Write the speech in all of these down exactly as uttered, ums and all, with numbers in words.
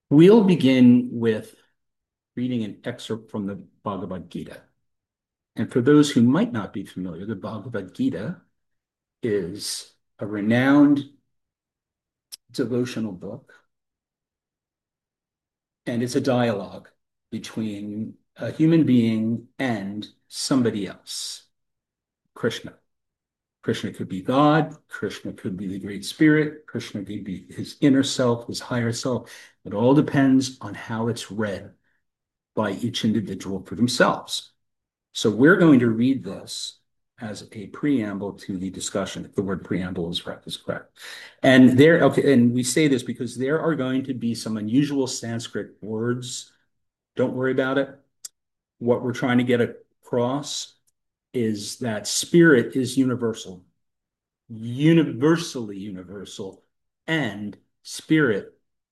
We'll begin with reading an excerpt from the Bhagavad Gita. And for those who might not be familiar, the Bhagavad Gita is a renowned devotional book, and it's a dialogue between a human being and somebody else, Krishna. Krishna could be God, Krishna could be the Great Spirit, Krishna could be his inner self, his higher self. It all depends on how it's read by each individual for themselves. So we're going to read this as a preamble to the discussion, if the word preamble is correct, is correct. And there, okay, and we say this because there are going to be some unusual Sanskrit words. Don't worry about it. What we're trying to get across is that spirit is universal, universally universal, and spirit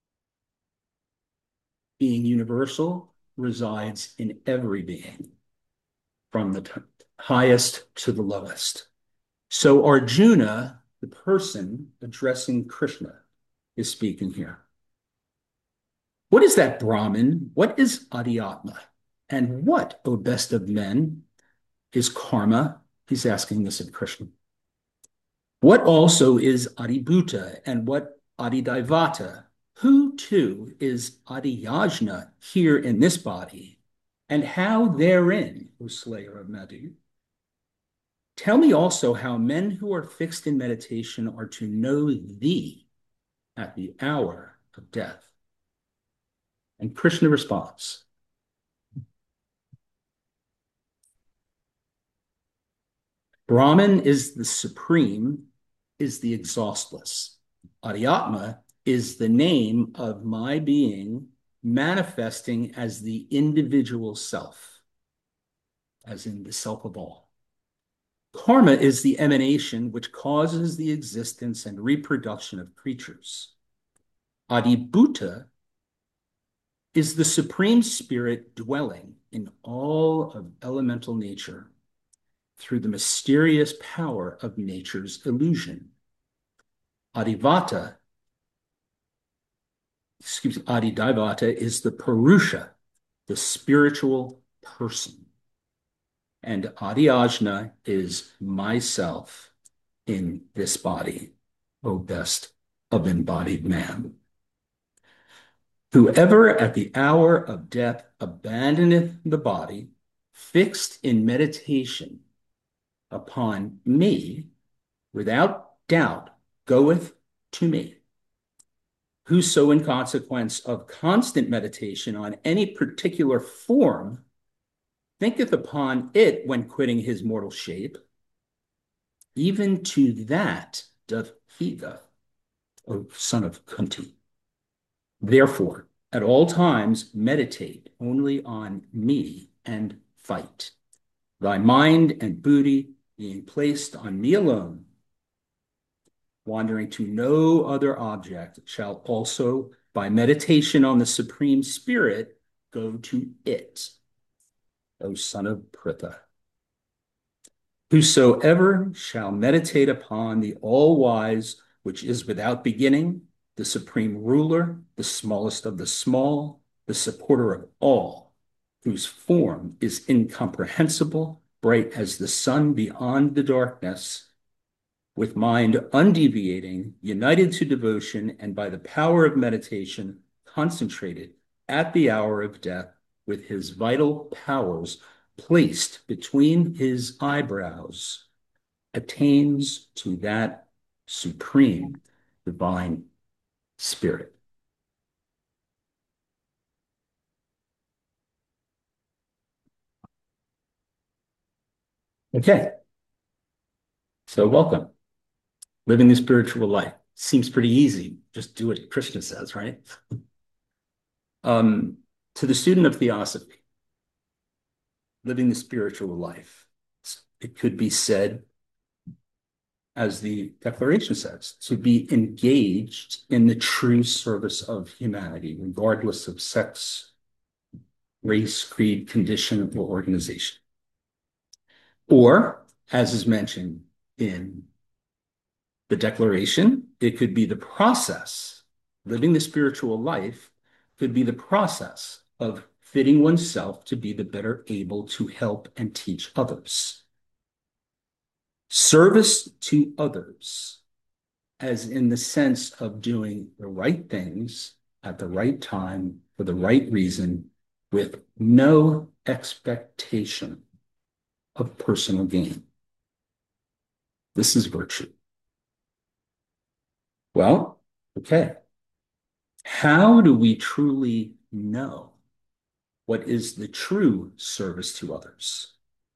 being universal resides in every being, from the t- highest to the lowest. So Arjuna, the person addressing Krishna, is speaking here. What is that Brahman? What is Adhyatma? And what, O best of men, is karma? He's asking this of Krishna. What also is Adibhuta and what Adidaivata? Who too is Adiyajna here in this body? And how therein, O slayer of Madhu? Tell me also how men who are fixed in meditation are to know thee at the hour of death. And Krishna responds, Brahman is the supreme, is the exhaustless. Adhyatma is the name of my being manifesting as the individual self, as in the self of all. Karma is the emanation which causes the existence and reproduction of creatures. Adibhuta is the supreme spirit dwelling in all of elemental nature through the mysterious power of nature's illusion. Adivata, excuse me, Adidaivata is the Purusha, the spiritual person. And Adhyajna is myself in this body, O best of embodied man. Whoever at the hour of death abandoneth the body, fixed in meditation upon me, without doubt goeth to me. Whoso in consequence of constant meditation on any particular form thinketh upon it when quitting his mortal shape, even to that doth he go, O son of Kunti. Therefore, at all times meditate only on me and fight. Thy mind and booty being placed on me alone, wandering to no other object, shall also, by meditation on the Supreme Spirit, go to it, O son of Pritha. Whosoever shall meditate upon the all-wise, which is without beginning, the supreme ruler, the smallest of the small, the supporter of all, whose form is incomprehensible, bright as the sun beyond the darkness, with mind undeviating, united to devotion, and by the power of meditation, concentrated at the hour of death, with his vital powers placed between his eyebrows, attains to that supreme divine spirit. Okay, so welcome. Living the spiritual life. Seems pretty easy. Just do what Krishna says, right? Um, to the student of theosophy, living the spiritual life, it could be said, as the Declaration says, to be engaged in the true service of humanity, regardless of sex, race, creed, condition, or organization. Or, as is mentioned in the Declaration, it could be the process, living the spiritual life, could be the process of fitting oneself to be the better able to help and teach others. Service to others, as in the sense of doing the right things at the right time for the right reason, with no expectation of personal gain. This is virtue. Well, okay. How do we truly know what is the true service to others?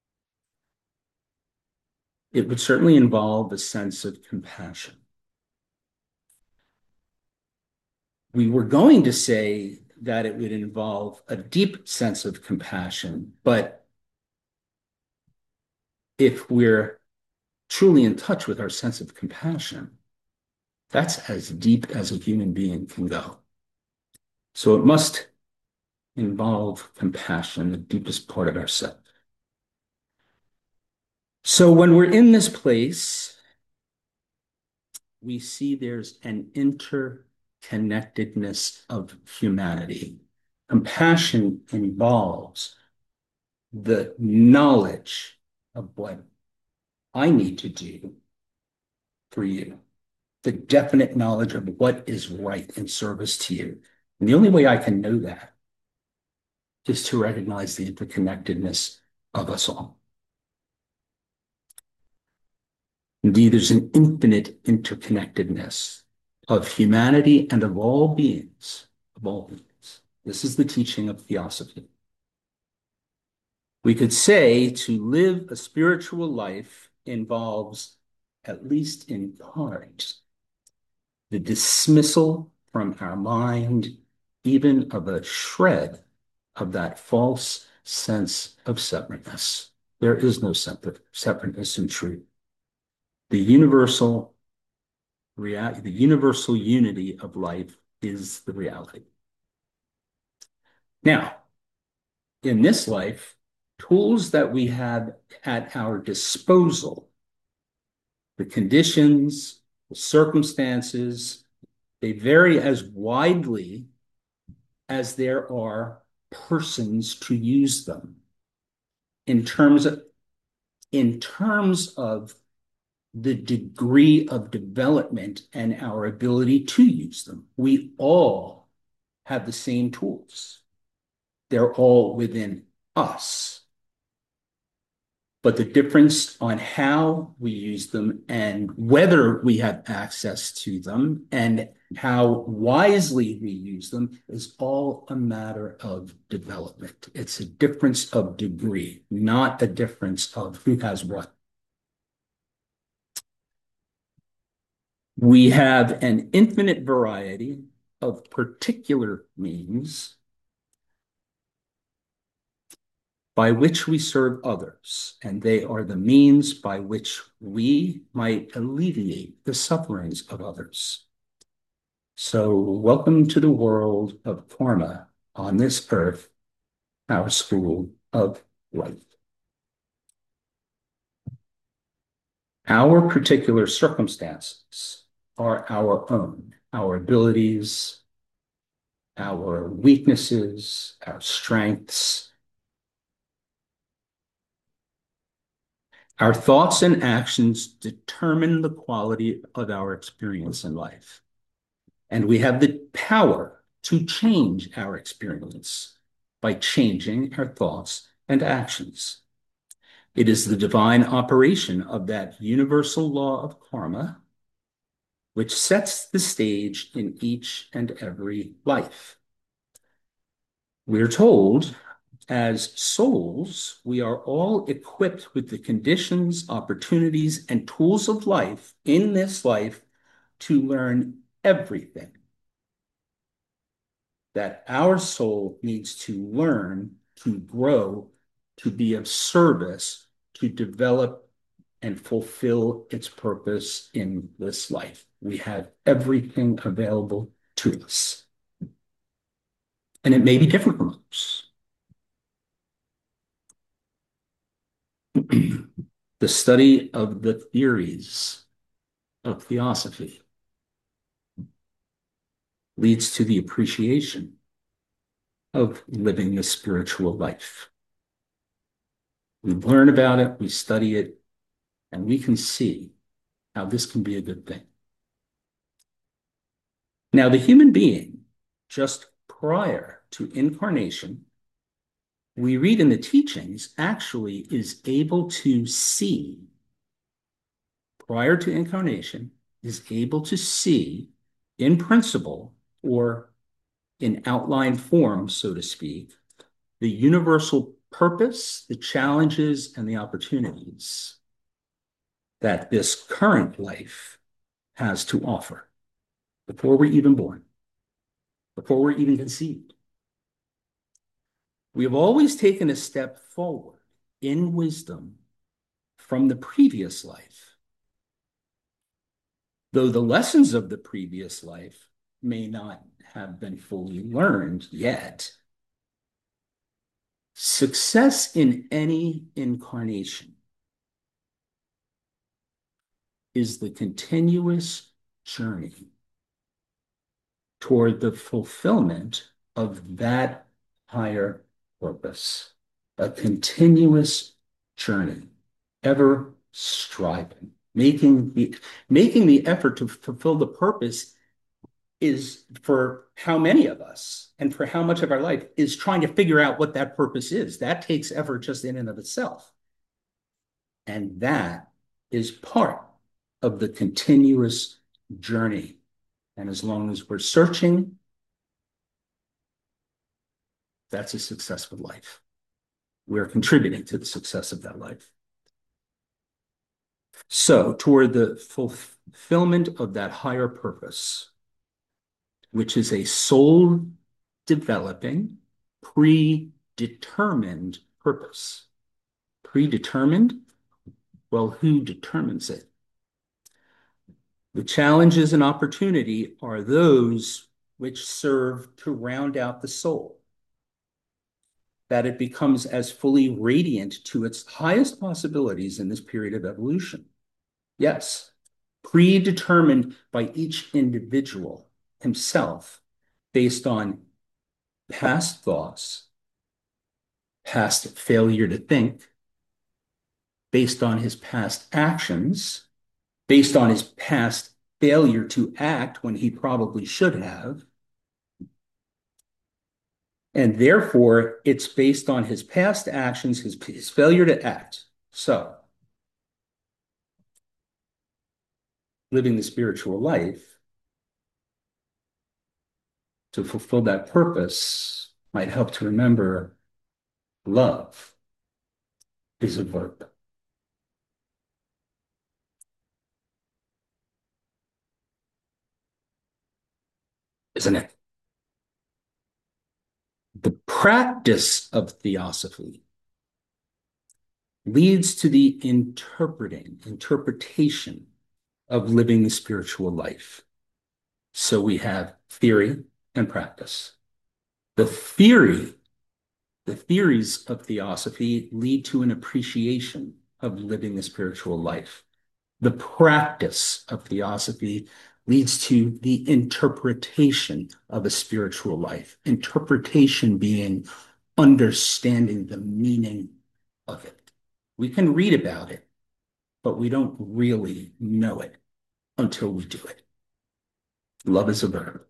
It would certainly involve a sense of compassion. We were going to say that it would involve a deep sense of compassion, but if we're truly in touch with our sense of compassion, that's as deep as a human being can go. So it must involve compassion, the deepest part of ourselves. So when we're in this place, we see there's an interconnectedness of humanity. Compassion involves the knowledge of what I need to do for you, the definite knowledge of what is right in service to you. And the only way I can know that is to recognize the interconnectedness of us all. Indeed, there's an infinite interconnectedness of humanity and of all beings, of all beings. This is the teaching of theosophy. We could say to live a spiritual life involves, at least in part, the dismissal from our mind even of a shred of that false sense of separateness. There is no separate, separateness in truth. The universal reality, the universal unity of life is the reality. Now, in this life, tools that we have at our disposal, the conditions, the circumstances, they vary as widely as there are persons to use them. In terms of, in terms of the degree of development and our ability to use them, we all have the same tools. They're all within us. But the difference on how we use them and whether we have access to them and how wisely we use them is all a matter of development. It's a difference of degree, not a difference of who has what. We have an infinite variety of particular means by which we serve others, and they are the means by which we might alleviate the sufferings of others. So welcome to the world of karma on this earth, our school of life. Our particular circumstances are our own, our abilities, our weaknesses, our strengths. Our thoughts and actions determine the quality of our experience in life. And we have the power to change our experience by changing our thoughts and actions. It is the divine operation of that universal law of karma which sets the stage in each and every life. We're told, as souls, we are all equipped with the conditions, opportunities, and tools of life in this life to learn everything that our soul needs to learn, to grow, to be of service, to develop and fulfill its purpose in this life. We have everything available to us. And it may be different from others. The study of the theories of theosophy leads to the appreciation of living the spiritual life. We learn about it, we study it, and we can see how this can be a good thing. Now, the human being, just prior to incarnation, we read in the teachings, actually is able to see, prior to incarnation, is able to see in principle or in outline form, so to speak, the universal purpose, the challenges, and the opportunities that this current life has to offer before we're even born, before we're even conceived. We have always taken a step forward in wisdom from the previous life, though the lessons of the previous life may not have been fully learned yet. Success in any incarnation is the continuous journey toward the fulfillment of that higher purpose, a continuous journey, ever striving, making the, making the effort to fulfill the purpose is for how many of us and for how much of our life is trying to figure out what that purpose is. That takes effort just in and of itself. And that is part of the continuous journey. And as long as we're searching, that's a successful life. We're contributing to the success of that life. So, toward the fulfillment of that higher purpose, which is a soul developing, predetermined purpose. Predetermined? Well, who determines it? The challenges and opportunity are those which serve to round out the soul, that it becomes as fully radiant to its highest possibilities in this period of evolution. Yes, predetermined by each individual himself based on past thoughts, past failure to think, based on his past actions, based on his past failure to act when he probably should have. And therefore, it's based on his past actions, his, his failure to act. So, living the spiritual life to fulfill that purpose might help to remember love is a verb. Isn't it? The practice of theosophy leads to the interpreting, interpretation of living the spiritual life. So we have theory and practice. The theory, the theories of theosophy lead to an appreciation of living the spiritual life. The practice of theosophy leads to the interpretation of a spiritual life. Interpretation being understanding the meaning of it. We can read about it, but we don't really know it until we do it. Love is a verb.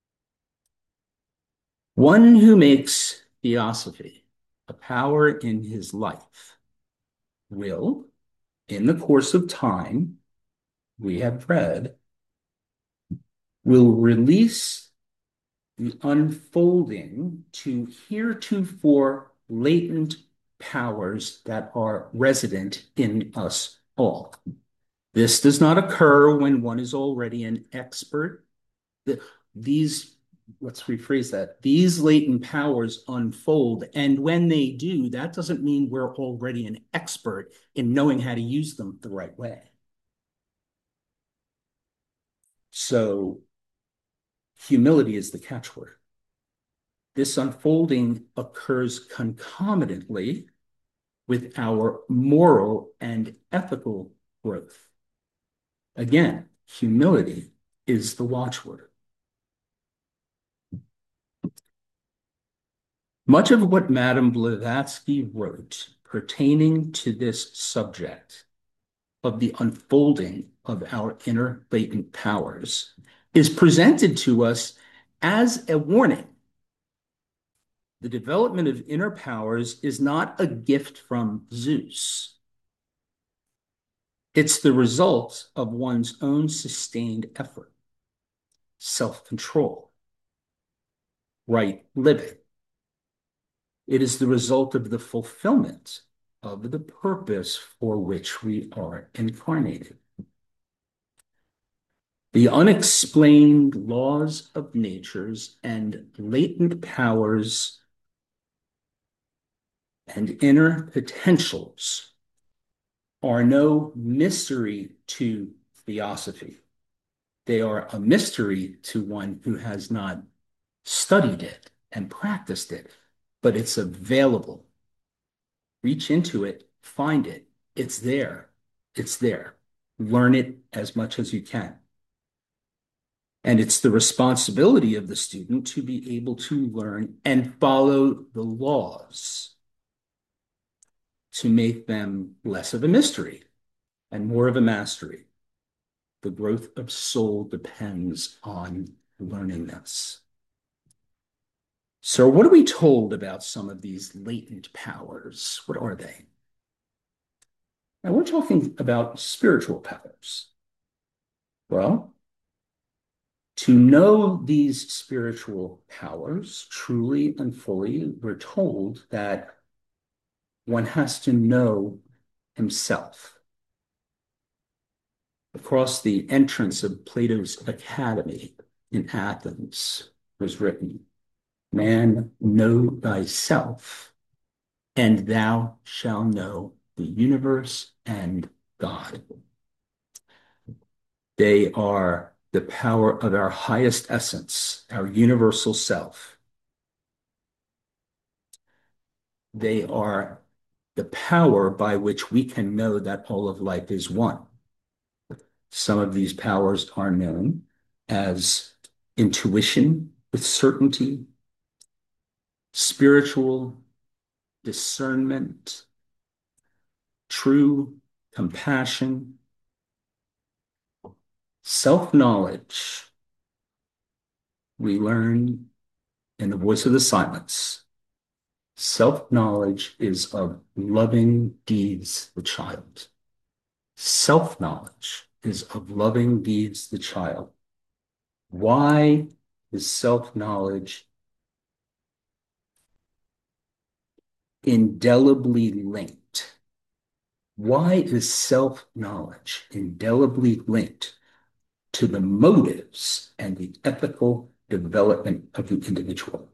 One who makes theosophy a power in his life will, in the course of time, we have read, will release the unfolding to heretofore latent powers that are resident in us all. This does not occur when one is already an expert. The, these, let's rephrase that, these latent powers unfold, and when they do, that doesn't mean we're already an expert in knowing how to use them the right way. So humility is the catchword. This unfolding occurs concomitantly with our moral and ethical growth. Again, humility is the watchword. Much of what Madame Blavatsky wrote pertaining to this subject of the unfolding of our inner latent powers is presented to us as a warning. The development of inner powers is not a gift from Zeus. It's the result of one's own sustained effort, self-control, right living. It is the result of the fulfillment of the purpose for which we are incarnated. The unexplained laws of natures and latent powers and inner potentials are no mystery to theosophy. They are a mystery to one who has not studied it and practiced it, but it's available. Reach into it, find it. It's there. It's there. Learn it as much as you can. And it's the responsibility of the student to be able to learn and follow the laws to make them less of a mystery and more of a mastery. The growth of soul depends on learning this. So what are we told about some of these latent powers? What are they? Now we're talking about spiritual powers. Well, to know these spiritual powers truly and fully, we're told that one has to know himself. Across the entrance of Plato's Academy in Athens was written, "Man, know thyself, and thou shalt know the universe and God." They are the power of our highest essence, our universal self. They are the power by which we can know that all of life is one. Some of these powers are known as intuition with certainty, spiritual discernment, true compassion, self-knowledge. We learn in the voice of the silence. Self-knowledge is of loving deeds the child. Self-knowledge is of loving deeds the child. Why is self-knowledge indelibly linked? Why is self-knowledge indelibly linked to the motives and the ethical development of the individual?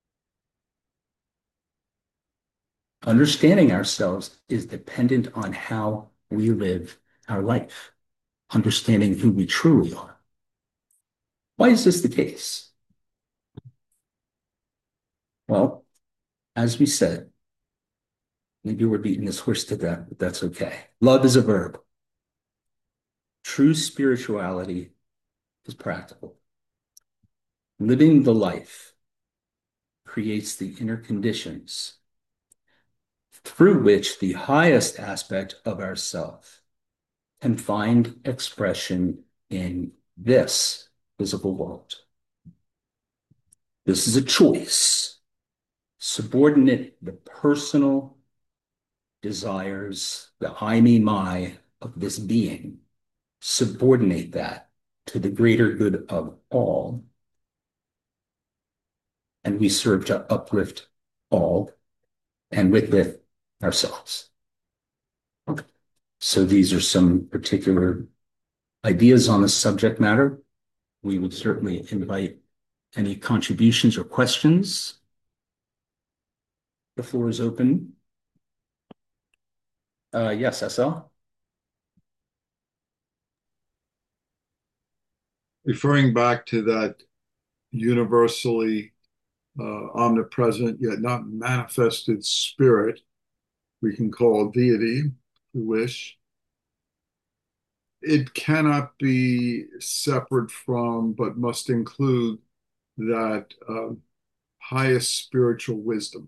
Understanding ourselves is dependent on how we live our life, understanding who we truly are. Why is this the case? Well, as we said, maybe we're beating this horse to death, but that's okay. Love is a verb. True spirituality is practical. Living the life creates the inner conditions through which the highest aspect of ourself can find expression in this physical world. This is a choice. Subordinate the personal desires, the I, me, my of this being. Subordinate that to the greater good of all. And we serve to uplift all, and with it, ourselves. Okay. So these are some particular ideas on the subject matter. We would certainly invite any contributions or questions. The floor is open. Uh, yes, S L. Referring back to that universally uh, omnipresent yet not manifested spirit, we can call deity, if we wish. It cannot be separate from, but must include that uh, highest spiritual wisdom.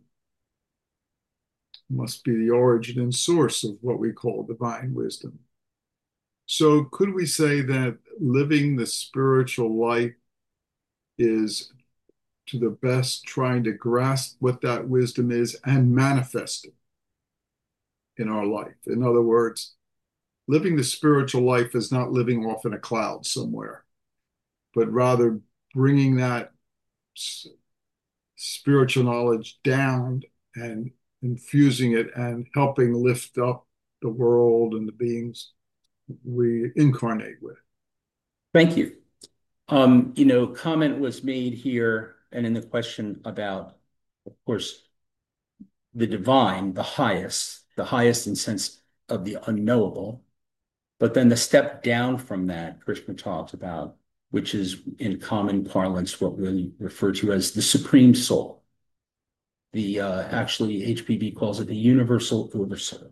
It must be the origin and source of what we call divine wisdom. So, could we say that living the spiritual life is to the best trying to grasp what that wisdom is and manifest it in our life? In other words, living the spiritual life is not living off in a cloud somewhere, but rather bringing that spiritual knowledge down and infusing it and helping lift up the world and the beings we incarnate with. Thank you. Um, you know, comment was made here and in the question about, of course, the divine, the highest, the highest in sense of the unknowable. But then the step down from that, Krishna talks about, which is in common parlance what we refer to as the supreme soul. The uh, actually H P B calls it the universal oversoul.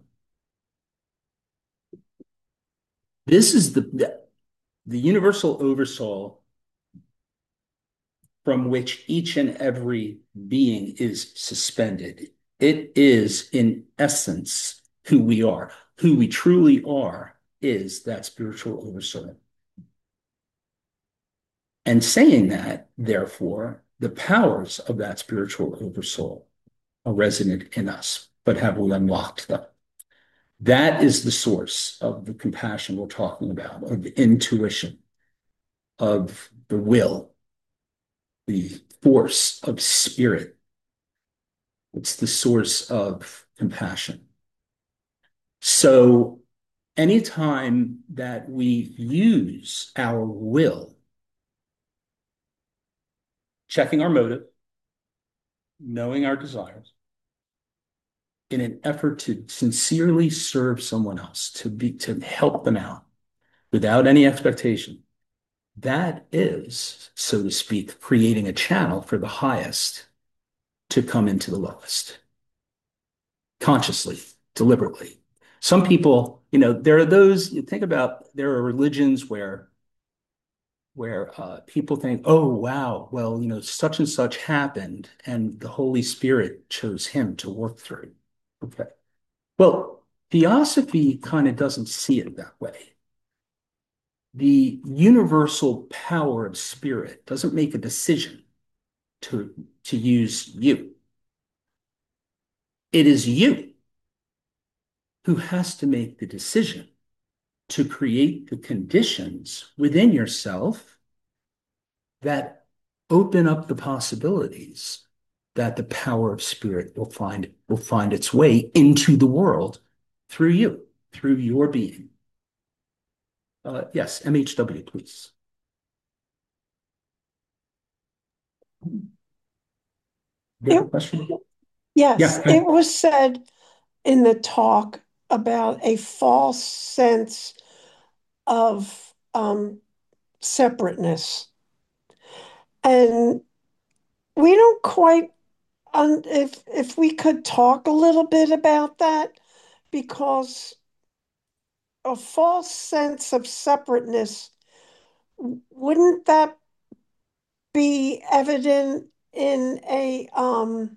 This is the, the the universal oversoul from which each and every being is suspended. It is, in essence, who we are. Who we truly are is that spiritual oversoul. And saying that, therefore, the powers of that spiritual oversoul are resident in us, but have we unlocked them? That is the source of the compassion we're talking about, of the intuition, of the will, the force of spirit. It's the source of compassion. So anytime that we use our will, checking our motive, knowing our desires, in an effort to sincerely serve someone else, to be to help them out without any expectation, that is, so to speak, creating a channel for the highest to come into the lowest, consciously, deliberately. Some people, you know, there are those, you think about, there are religions where where uh, people think, oh, wow, well, you know, such and such happened, and the Holy Spirit chose him to work through. Okay. Well, theosophy kind of doesn't see it that way. The universal power of spirit doesn't make a decision to, to use you. It is you who has to make the decision to create the conditions within yourself that open up the possibilities that the power of spirit will find will find its way into the world through you, through your being. Uh, yes, M H W, please. You have a It, question? yes, Yeah. it was said in the talk about a false sense of um, separateness. And we don't quite, un- if, if we could talk a little bit about that, because a false sense of separateness, wouldn't that be evident in a, um,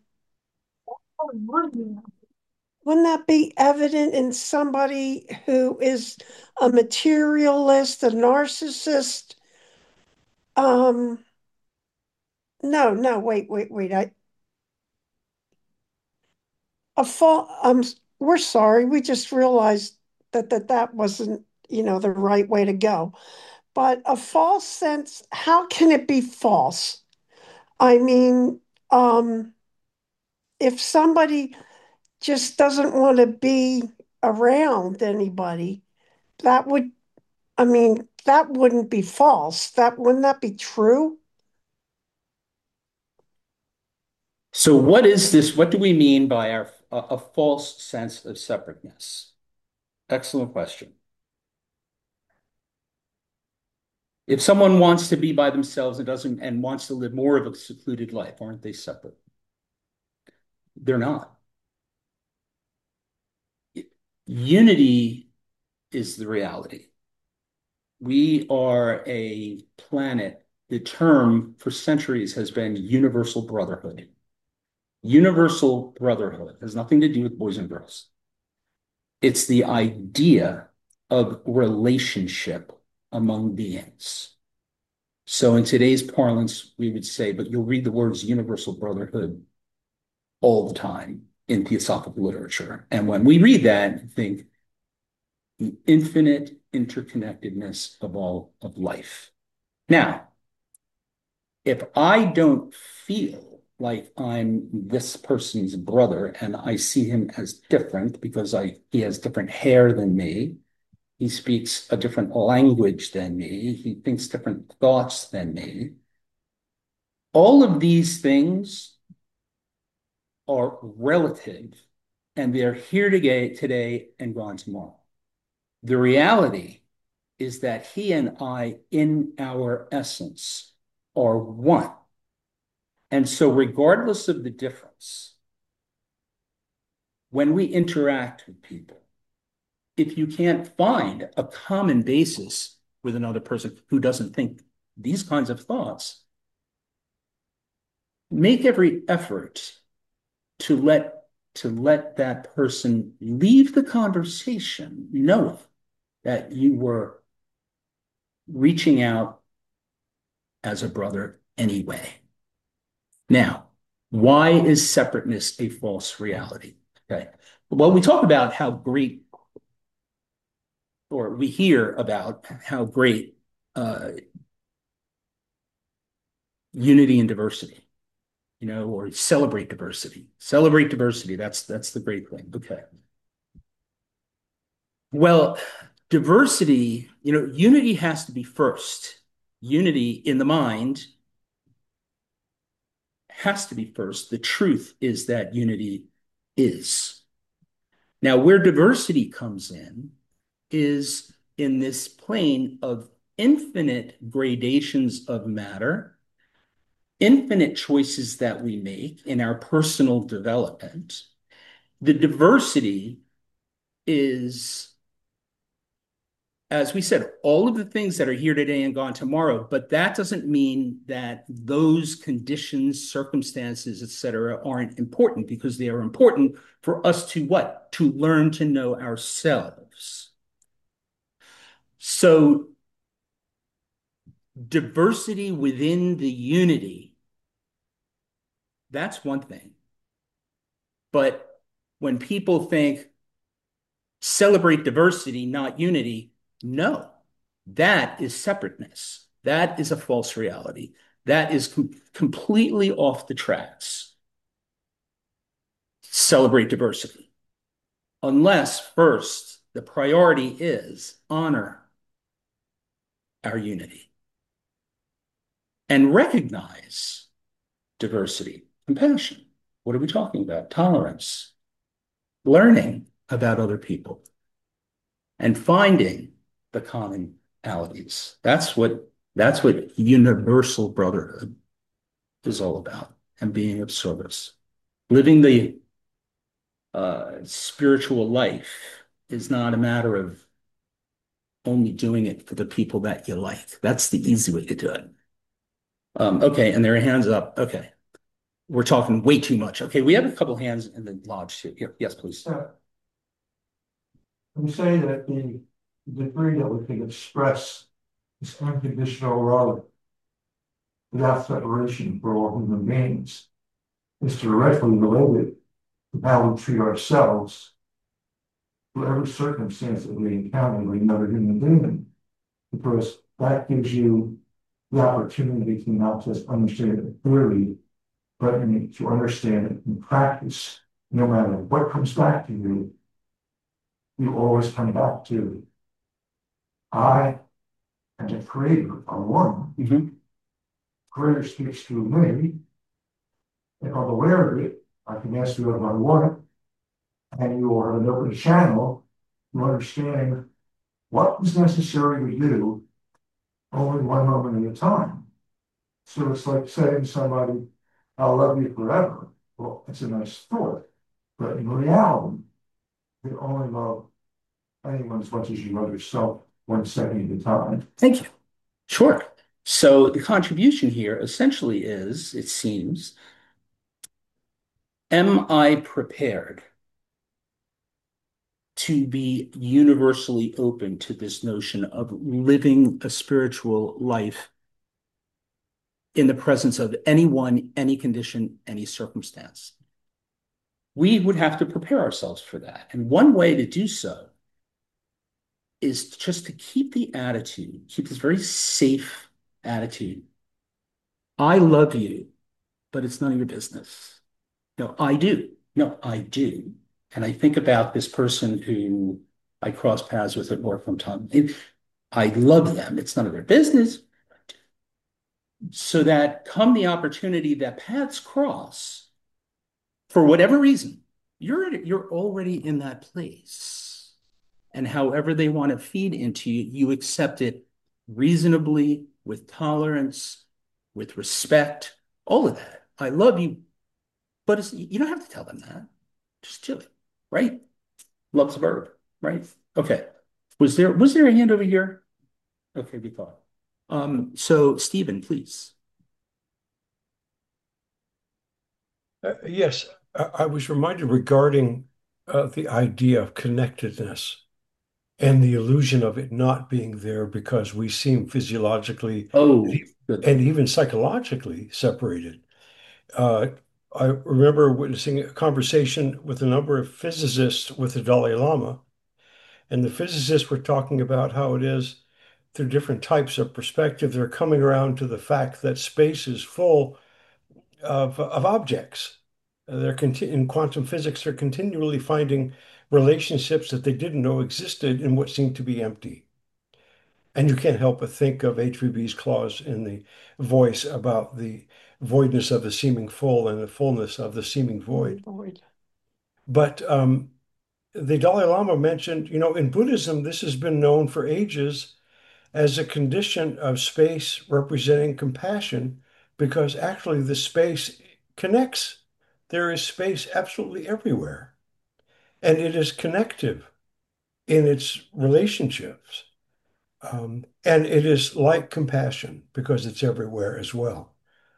wouldn't that be evident in somebody who is a materialist, a narcissist? Um, no, no, wait, wait, wait. I a fall. Um, we're sorry. We just realized that that that wasn't, you know, the right way to go. But a false sense. How can it be false? I mean, um, if somebody just doesn't want to be around anybody, that would I mean, that wouldn't be false. That wouldn't that be true? So what is this? What do we mean by our a, a false sense of separateness? Excellent question. If someone wants to be by themselves and doesn't and wants to live more of a secluded life, aren't they separate? They're not. Unity is the reality. We are a planet the term for centuries has been universal brotherhood. Universal brotherhood has nothing to do with boys and girls. It's the idea of relationship among beings. So in today's parlance, we would say, but you'll read the words universal brotherhood all the time in theosophical literature. And when we read that, I think the infinite interconnectedness of all of life. Now, if I don't feel like I'm this person's brother and I see him as different because I he has different hair than me, he speaks a different language than me, he thinks different thoughts than me, all of these things are relative and they're here today, today and gone tomorrow. The reality is that he and I, in our essence, are one. And so, regardless of the difference, when we interact with people, if you can't find a common basis with another person who doesn't think these kinds of thoughts, make every effort to let to let that person leave the conversation knowing that you were reaching out as a brother anyway. Now, why is separateness a false reality? Okay. Well, we talk about how great, or we hear about how great uh, unity and diversity, you know, or celebrate diversity. Celebrate diversity. That's that's the great thing. Okay. Well, diversity, you know, unity has to be first. Unity in the mind has to be first. The truth is that unity is. Now, where diversity comes in is in this plane of infinite gradations of matter, infinite choices that we make in our personal development. The diversity is, as we said, all of the things that are here today and gone tomorrow, but that doesn't mean that those conditions, circumstances, et cetera, aren't important, because they are important for us to what? To learn to know ourselves. So diversity within the unity, that's one thing. But when people think celebrate diversity, not unity, no, that is separateness. That is a false reality. That is com- completely off the tracks. Celebrate diversity. Unless first the priority is honor our unity and recognize diversity, compassion. What are we talking about? Tolerance, learning about other people, and finding the commonalities. That's what that's what universal brotherhood is all about, and being of service. Living the uh, spiritual life is not a matter of only doing it for the people that you like. That's the easy way to do it. Um, okay, and there are hands up. Okay, we're talking way too much. Okay, we have a couple hands in the lodge too. Here, yes, please. Uh, we say that the degree that we can express this unconditional love without separation for all human beings is directly related to how we treat ourselves, whatever circumstance that we encounter with another human being, because that gives you the opportunity to not just understand it clearly, but to understand it in practice. No matter what comes back to you, you always come back to, I and the Creator are one. Mm-hmm. Creator speaks through me. If I'm aware of it, I can ask you if I want it, and you will have an open channel to understanding what is necessary to do only one moment at a time. So it's like saying to somebody, I'll love you forever. Well, it's a nice thought, but in reality, you only love anyone as much as you love yourself one second at a time. Thank you. Sure. So the contribution here essentially is, it seems, am I prepared to be universally open to this notion of living a spiritual life in the presence of anyone, any condition, any circumstance? We would have to prepare ourselves for that. And one way to do so is just to keep the attitude, keep this very safe attitude. I love you, but it's none of your business. No, I do. No, I do. And I think about this person who I cross paths with at work from time. I love them. It's none of their business. So that come the opportunity that paths cross, for whatever reason, you're you're already in that place. And however they want to feed into you, you accept it reasonably, with tolerance, with respect, all of that. I love you, but it's, you don't have to tell them that. Just do it, right? Love's a verb, right? Okay. Was there was there a hand over here? Okay, we thought. Um, so Stephen, please. Uh, yes, I, I was reminded regarding uh, the idea of connectedness and the illusion of it not being there because we seem physiologically Oh, good. and even psychologically separated. Uh, I remember witnessing a conversation with a number of physicists with the Dalai Lama, and the physicists were talking about how it is through different types of perspective, they're coming around to the fact that space is full of, of objects. Uh, They're conti- in quantum physics, they're continually finding relationships that they didn't know existed in what seemed to be empty. And you can't help but think of H V B's clause in the voice about the voidness of the seeming full and the fullness of the seeming void. Void. But um, the Dalai Lama mentioned, you know, in Buddhism, this has been known for ages as a condition of space representing compassion, because actually the space connects. There is space absolutely everywhere, and it is connective in its relationships. Um, and it is like compassion because it's everywhere as well.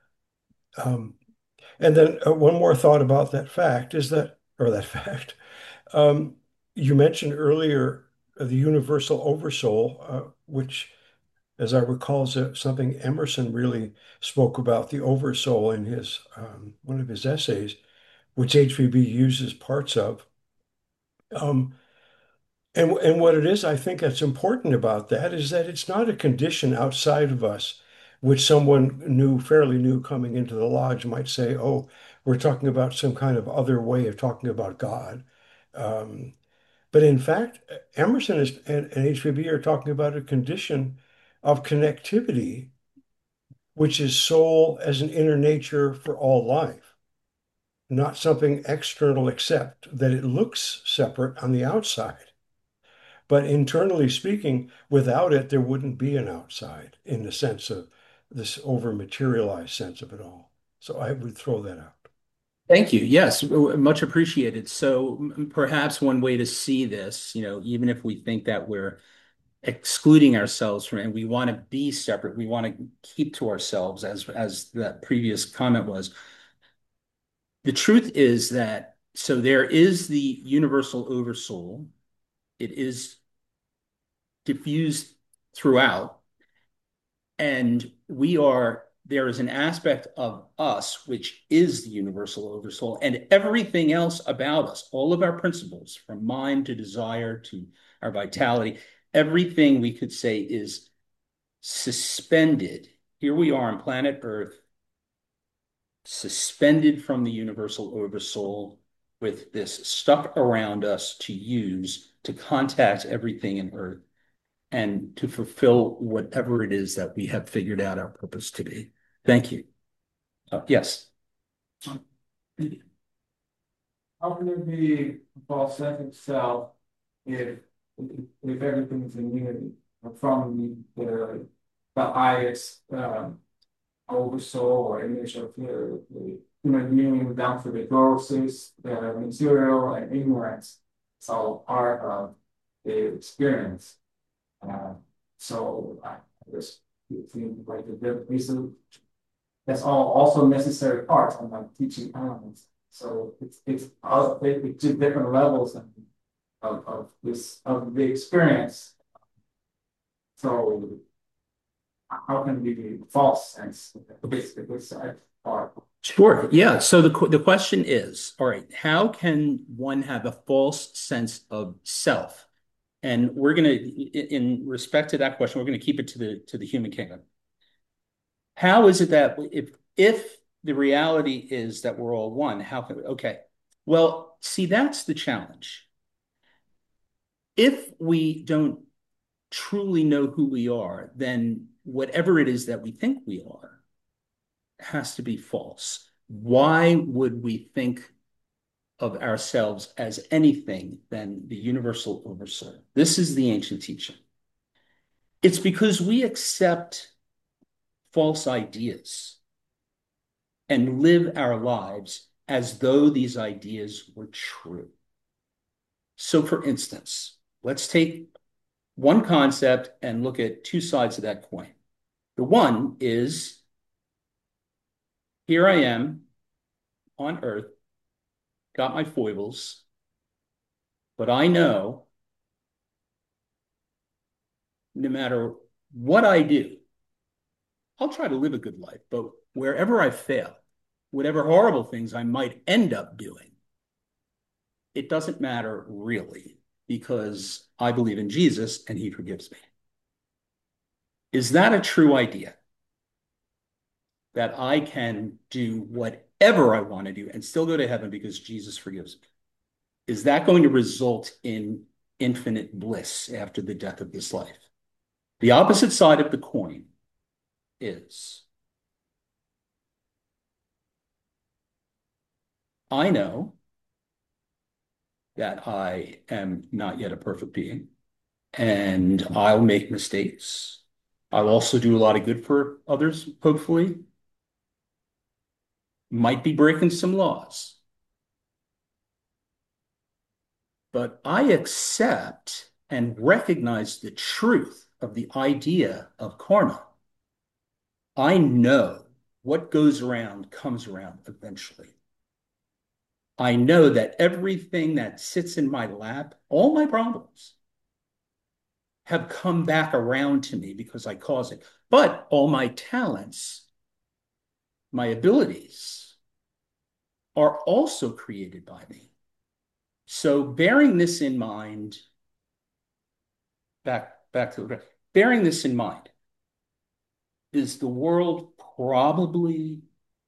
Um, and then uh, one more thought about that fact is that, or that fact, um, you mentioned earlier uh, the universal oversoul, uh, which, as I recall, is uh, something Emerson really spoke about, the oversoul in his um, one of his essays, which H V B uses parts of. Um, and and what it is, I think that's important about that is that it's not a condition outside of us, which someone new, fairly new, coming into the lodge might say, "Oh, we're talking about some kind of other way of talking about God." Um, but in fact, Emerson is, and, and H V B are talking about a condition of connectivity, which is soul as an inner nature for all life, not something external except that it looks separate on the outside. But internally speaking, without it, there wouldn't be an outside in the sense of this over materialized sense of it all. So I would throw that out. Thank you. Yes, much appreciated. So m- perhaps one way to see this, you know, even if we think that we're excluding ourselves from, and we want to be separate, we want to keep to ourselves, as as that previous comment was. The truth is that so there is the universal oversoul. It is diffused throughout, and we are there is an aspect of us which is the universal oversoul, and everything else about us, all of our principles, from mind to desire to our vitality, everything we could say is suspended. Here we are on planet Earth, suspended from the universal oversoul, with this stuff around us to use to contact everything in Earth and to fulfill whatever it is that we have figured out our purpose to be. Thank you. Uh, yes. How can there be a false sense of self if if, if everything is in unity from the the, the highest um, oversoul or image of the, the human being down to the grossest, the material and ignorance? It's all part of the experience. Uh, so I guess It seems like the these are that's all also necessary parts of like teaching elements. So it's it's uh, it's just different levels of, of of this of the experience. So how can it be false sense this this part? Sure. Yeah. So the the question is, all right, how can one have a false sense of self? And we're going to, in respect to that question, we're going to keep it to the to the human kingdom. How is it that if if the reality is that we're all one, how can we, okay. Well, see, that's the challenge. If we don't truly know who we are, then whatever it is that we think we are has to be false. Why would we think of ourselves as anything than the universal oversoul? This is the ancient teaching. It's because we accept false ideas and live our lives as though these ideas were true. So, for instance, let's take one concept and look at two sides of that coin. The one is, here I am on earth, got my foibles, but I know no matter what I do, I'll try to live a good life, but wherever I fail, whatever horrible things I might end up doing, it doesn't matter really because I believe in Jesus and he forgives me. Is that a true idea? That I can do whatever I want to do and still go to heaven because Jesus forgives me? Is that going to result in infinite bliss after the death of this life? The opposite side of the coin is, I know that I am not yet a perfect being and I'll make mistakes. I'll also do a lot of good for others, hopefully. Might be breaking some laws. But I accept and recognize the truth of the idea of karma. I know what goes around comes around eventually. I know that everything that sits in my lap, all my problems, have come back around to me because I caused it. But all my talents, my abilities, are also created by me. So bearing this in mind, back, back to the, bearing this in mind, is the world probably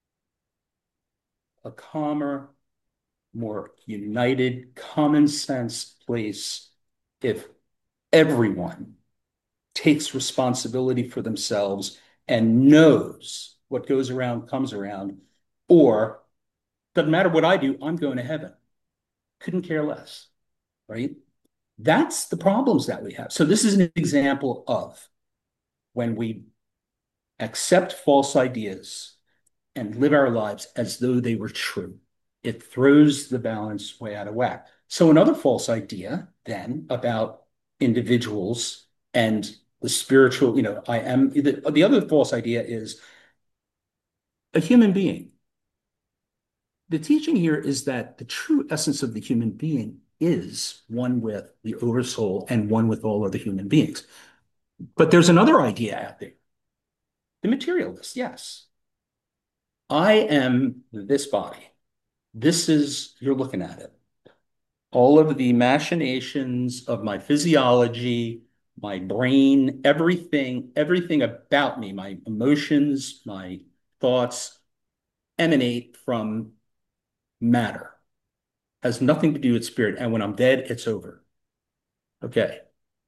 a calmer, more united, common sense place if everyone takes responsibility for themselves and knows what goes around comes around, or doesn't matter what I do, I'm going to heaven. Couldn't care less, right? That's the problems that we have. So this is an example of when we accept false ideas and live our lives as though they were true. It throws the balance way out of whack. So another false idea then about individuals and the spiritual, you know, I am, the, the other false idea is a human being. The teaching here is that the true essence of the human being is one with the oversoul and one with all other human beings. But there's another idea out there. The materialist, yes. I am this body. This is, you're looking at it. All of the machinations of my physiology, my brain, everything, everything about me, my emotions, my thoughts emanate from matter. Has nothing to do with spirit. And when I'm dead, it's over. Okay.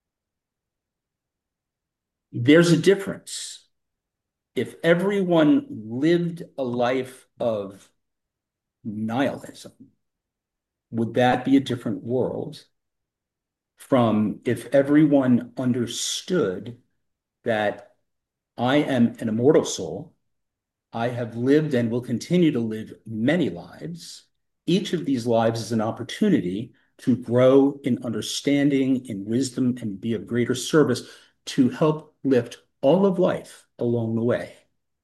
There's a difference. If everyone lived a life of nihilism, would that be a different world from if everyone understood that I am an immortal soul, I have lived and will continue to live many lives. Each of these lives is an opportunity to grow in understanding, in wisdom, and be of greater service to help lift all of life along the way.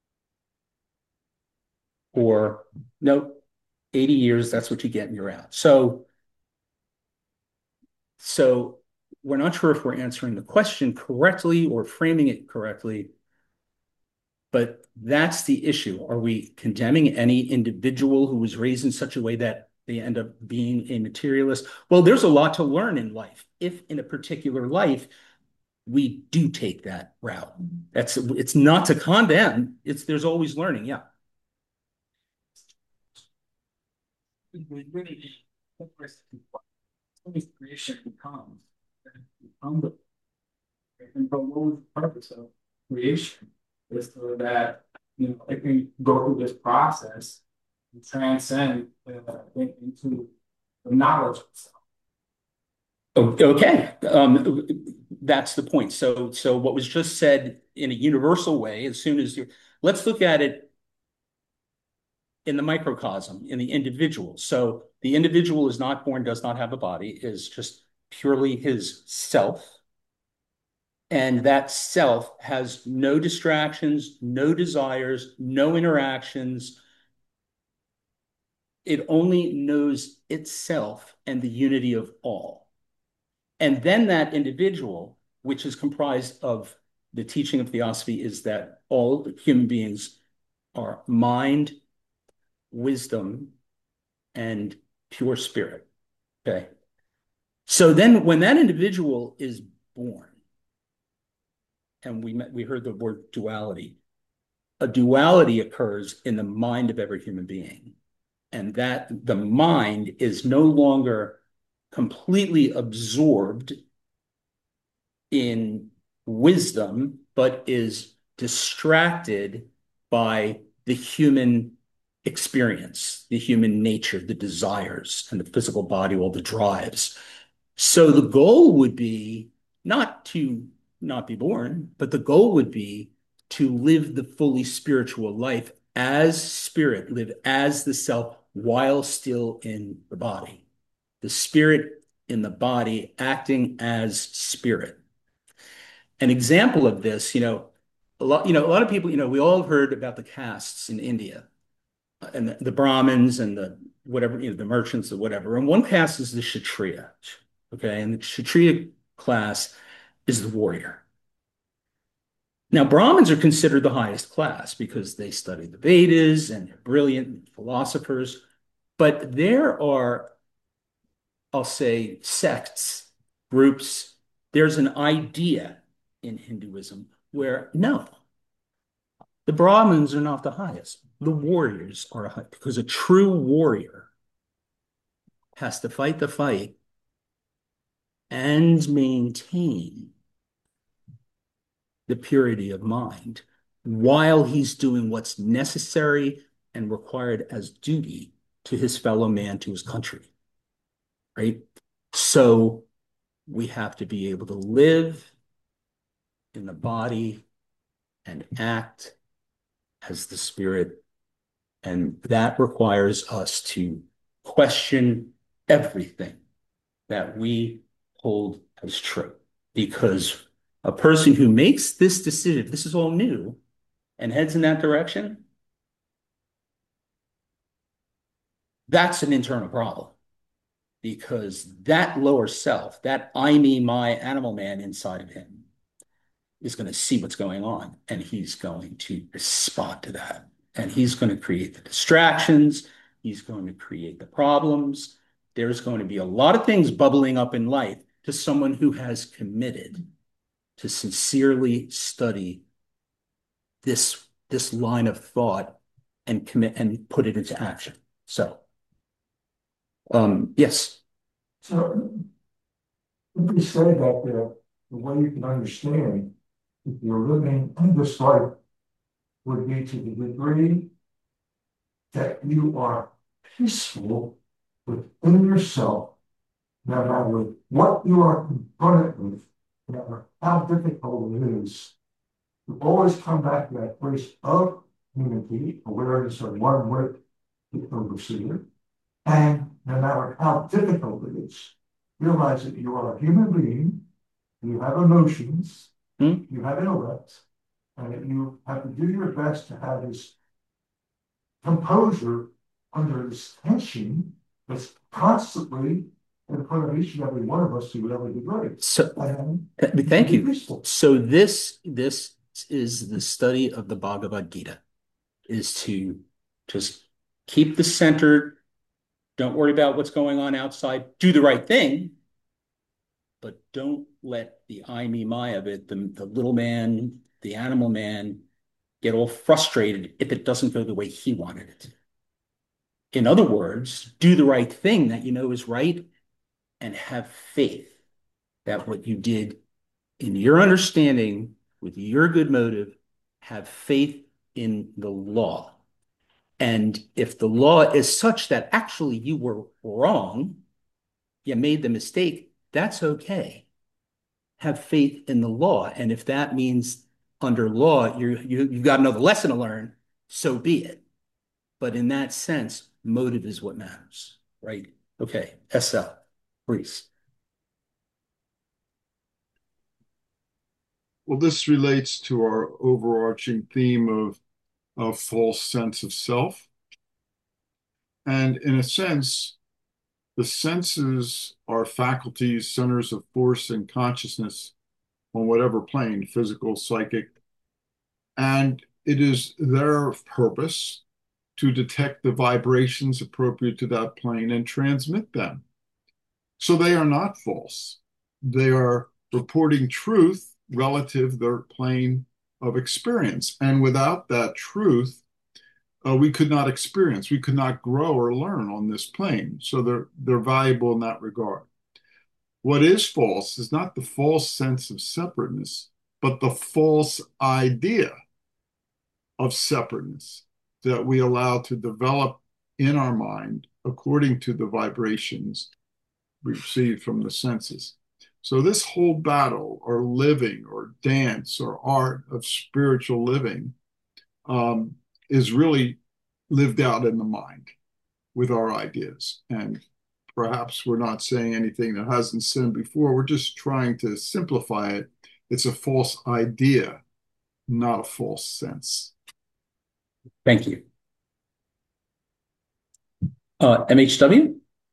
Or no, eighty years, that's what you get and you're out. So, so we're not sure if we're answering the question correctly or framing it correctly, but that's the issue. Are we condemning any individual who was raised in such a way that they end up being a materialist? Well, there's a lot to learn in life. If in a particular life, we do take that route. That's it's not to condemn. It's there's always learning. Yeah. We really always creation becomes become the and but what was the purpose of creation? Is so that you know it can go through this process and transcend uh, into the knowledge of itself. Okay, um, that's the point. So, so what was just said in a universal way, as soon as you let's look at it in the microcosm, in the individual. So the individual is not born, does not have a body, is just purely his self. And that self has no distractions, no desires, no interactions. It only knows itself and the unity of all. And then that individual, which is comprised of the teaching of theosophy, is that all human beings are mind, wisdom, and pure spirit. Okay. So then when that individual is born, and we met, we heard the word duality, a duality occurs in the mind of every human being. And that the mind is no longer completely absorbed in wisdom, but is distracted by the human experience, the human nature, the desires, and the physical body, all the drives. So the goal would be not to not be born, but the goal would be to live the fully spiritual life as spirit, live as the self while still in the body. The spirit in the body acting as spirit. An example of this, you know, a lot, you know, a lot of people, you know, we all heard about the castes in India and the, the Brahmins and the whatever, you know, the merchants or whatever. And one caste is the Kshatriya, okay? And the Kshatriya class is the warrior. Now, Brahmins are considered the highest class because they study the Vedas and they're brilliant philosophers. But there are, I'll say, sects, groups. There's an idea in Hinduism where no, the Brahmins are not the highest. The warriors are high, because a true warrior has to fight the fight and maintain the purity of mind while he's doing what's necessary and required as duty to his fellow man, to his country, right? So we have to be able to live in the body and act as the spirit. And that requires us to question everything that we hold as true. Because a person who makes this decision, this is all new, and heads in that direction, that's an internal problem. Because that lower self, that I, me, my animal man inside of him, is going to see what's going on, and he's going to respond to that. And he's going to create the distractions. He's going to create the problems. There's going to be a lot of things bubbling up in life to someone who has committed to sincerely study this, this line of thought and commit and put it into action. So, um, yes. So, if you say that the, the way you can understand if you're living in this life would be to the degree that you are peaceful within yourself, no matter what you are confronted with, no matter how difficult it is, you always come back to that place of unity, awareness of one with the overseer, and no matter how difficult it is, realize that you are a human being, you have emotions, Hmm? you have intellect, and that you have to do your best to have this composure under this tension that's constantly in front of each and every one of us to whatever degree. So, And th- thank be you. peaceful. So this this is the study of the Bhagavad Gita, is to just keep the center. Don't worry about what's going on outside. Do the right thing, but don't let the I, me, my of it, the, the little man, the animal man, get all frustrated if it doesn't go the way he wanted it. In other words, do the right thing that you know is right and have faith that what you did in your understanding with your good motive, have faith in the law. And if the law is such that actually you were wrong, you made the mistake, that's okay. Have faith in the law. And if that means under law, you're, you, you've got another lesson to learn, so be it. But in that sense, motive is what matters, right? Okay, S L, Reese. Well, this relates to our overarching theme of a false sense of self. And in a sense, the senses are faculties, centers of force and consciousness on whatever plane, physical, psychic, and it is their purpose to detect the vibrations appropriate to that plane and transmit them. So they are not false. They are reporting truth relative to their plane of experience. And without that truth, uh, we could not experience, we could not grow or learn on this plane. So they're they're valuable in that regard. What is false is not the false sense of separateness, but the false idea of separateness that we allow to develop in our mind according to the vibrations received from the senses. So this whole battle or living or dance or art of spiritual living um, is really lived out in the mind with our ideas. And perhaps we're not saying anything that hasn't sinned before. We're just trying to simplify it. It's a false idea, not a false sense. Thank you. Uh, M H W?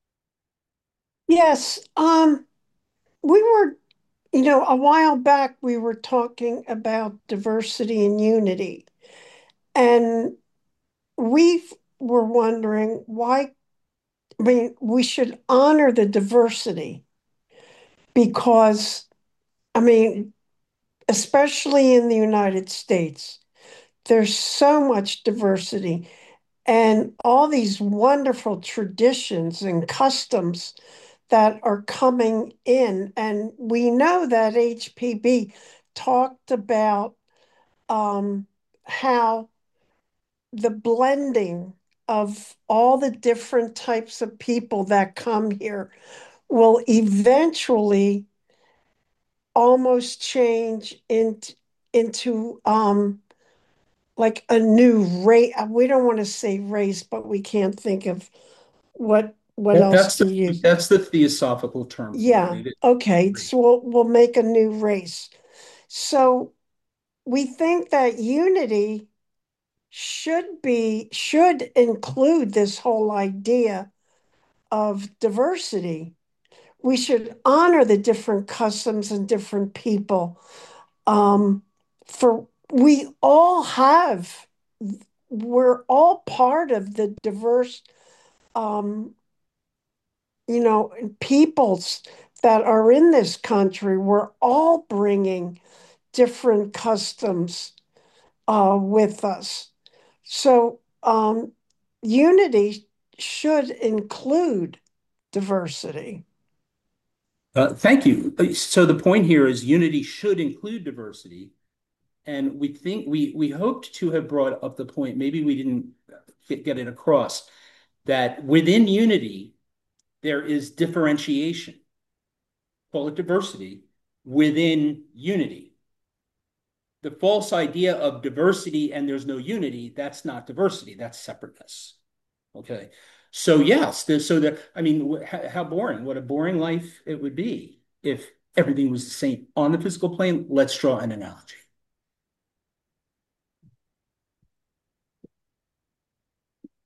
Yes, um, we were, you know, a while back we were talking about diversity and unity, and we were wondering why, I mean, we should honor the diversity because, I mean, especially in the United States, there's so much diversity and all these wonderful traditions and customs that are coming in. And we know that H P B talked about um, how the blending of all the different types of people that come here will eventually almost change into into um, like a new race. We don't want to say race, but we can't think of what what That, else that's to the use. that's the theosophical term for Yeah, it. It- okay. So we'll we'll make a new race. So we think that unity should be should include this whole idea of diversity. We should honor the different customs and different people. Um, for we all have, we're all part of the diverse, um, you know, peoples that are in this country. We're all bringing different customs uh, with us. So um, unity should include diversity. Uh, thank you. Uh, So the point here is unity should include diversity. And we think we we hoped to have brought up the point, maybe we didn't get, get it across, that within unity, there is differentiation, call it diversity, within unity. The false idea of diversity and there's no unity, that's not diversity, that's separateness. Okay. So yes, so that, I mean, how boring, what a boring life it would be if everything was the same on the physical plane. Let's draw an analogy.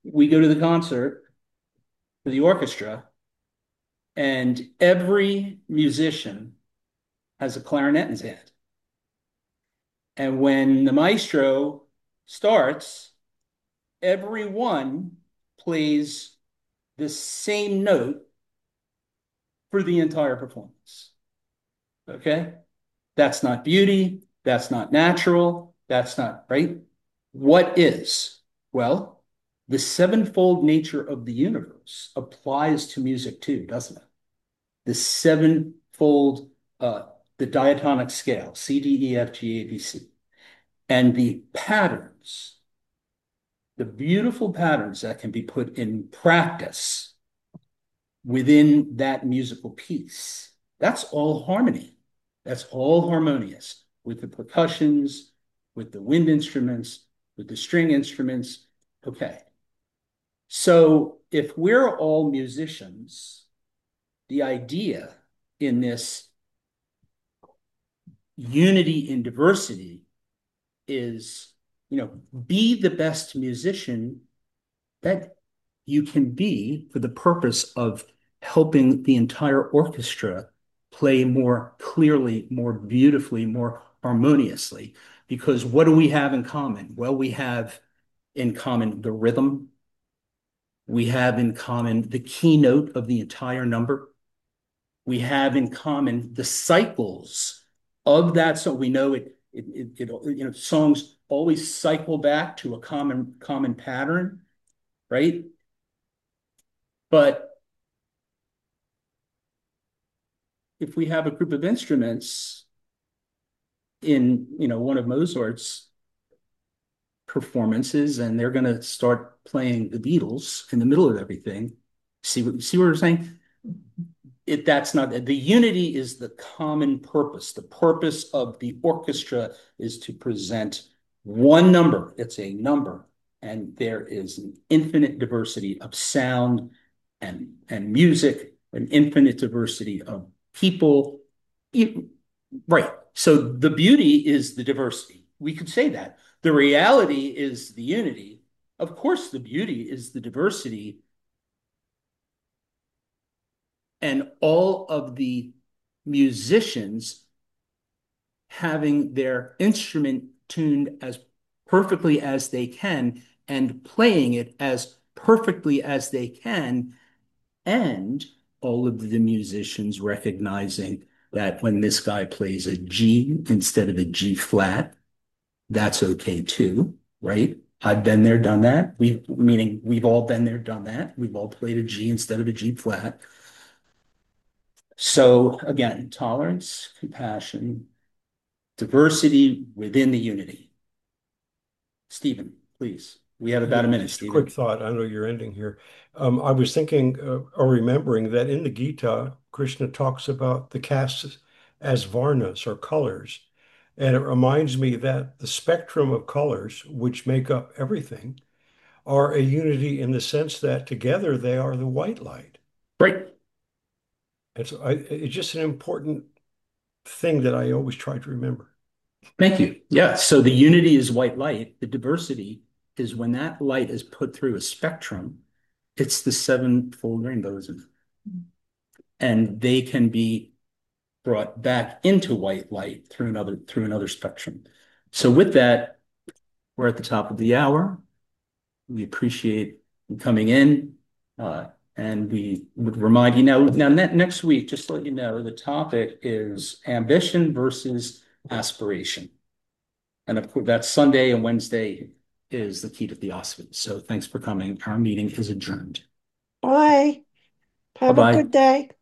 we go to the concert for the orchestra, and every musician has a clarinet in his hand. And when the maestro starts, everyone plays the same note for the entire performance. Okay? That's not beauty. That's not natural. That's not, right? What is? Well, the sevenfold nature of the universe applies to music too, doesn't it? The sevenfold, uh, the diatonic scale, C, D, E, F, G, A, B, C, and the patterns, the beautiful patterns that can be put in practice within that musical piece. That's all harmony. That's all harmonious with the percussions, with the wind instruments, with the string instruments. Okay. So if we're all musicians, the idea in this unity in diversity is, you know, be the best musician that you can be for the purpose of helping the entire orchestra play more clearly, more beautifully, more harmoniously. Because what do we have in common? Well, we have in common the rhythm. We have in common the keynote of the entire number. We have in common the cycles of that. So we know it, it, it, it you know, songs always cycle back to a common, common pattern, right? But if we have a group of instruments in, you know, one of Mozart's performances, and they're going to start playing the Beatles in the middle of everything, see what see what we're saying? It, that's not the unity is the common purpose. The purpose of the orchestra is to present one number. It's a number, and there is an infinite diversity of sound and and music, an infinite diversity of people. Right. So the beauty is the diversity. We could say that. The reality is the unity. Of course, the beauty is the diversity. And all of the musicians having their instrument tuned as perfectly as they can and playing it as perfectly as they can, and all of the musicians recognizing that when this guy plays a G instead of a G flat, that's okay too, right? I've been there, done that. We, meaning we've all been there, done that. We've all played a G instead of a G flat. So again, tolerance, compassion, diversity within the unity. Stephen, please. We have about a minute, Just a Stephen. quick thought. I know you're ending here. Um, I was thinking uh, or remembering that in the Gita, Krishna talks about the castes as varnas or colors. And it reminds me that the spectrum of colors, which make up everything, are a unity in the sense that together they are the white light. Right. And so I, it's just an important thing that I always try to remember. Thank you. Yeah. So the unity is white light. The diversity is when that light is put through a spectrum, it's the sevenfold rainbows. And they can be brought back into white light through another through another spectrum. So with that, we're at the top of the hour. We appreciate you coming in. Uh, and we would remind you now, now ne next week, just to let you know, the topic is ambition versus aspiration. And of course, that's Sunday and Wednesday is the key to theosophy. So thanks for coming. Our meeting is adjourned. Bye. Have a Bye-bye. good day.